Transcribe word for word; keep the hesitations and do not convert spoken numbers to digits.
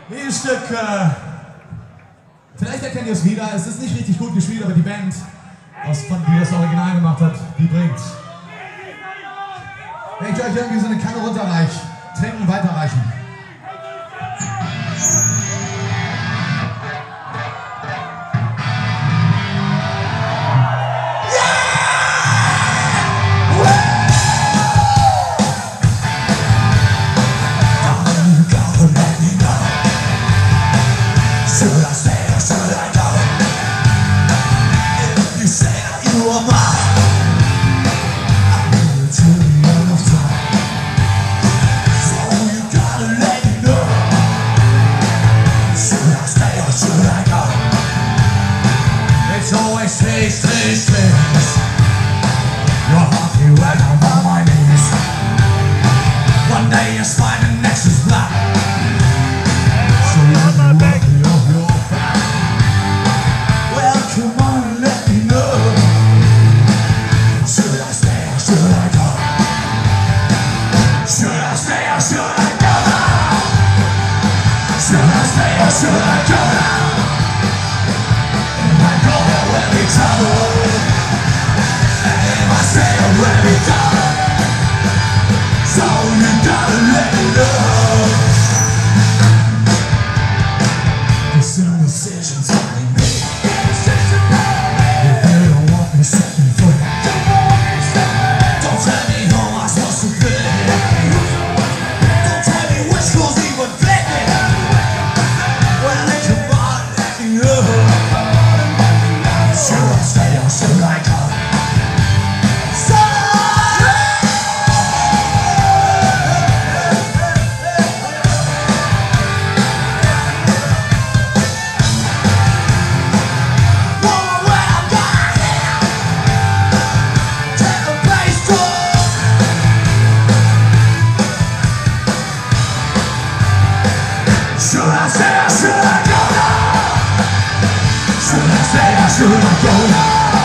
Dieses Stück, äh, vielleicht erkennt ihr es wieder, es ist nicht richtig gut gespielt, aber die Band, aus, von, die das Original gemacht hat, die bringt's. Wenn ich euch irgendwie so eine Kanne runterreiche, trinken und weiterreichen. Should I stay or should I go? If you say that you are mine, I'm here till the end of time. So you gotta let me know. Should I stay or should I go? It's always these, these things. You're happy when I'm on my knees. One day you're fine and next is black. So you love me. Come on and let me know. Should I stay or should I go? Should I stay or should I go now? Should I stay or should I go now? Am I going where we travel? And am I stay or where we go? So you gotta let me know. There's some decisions I made. Should I stay or should I go now? Should I stay or should I go now?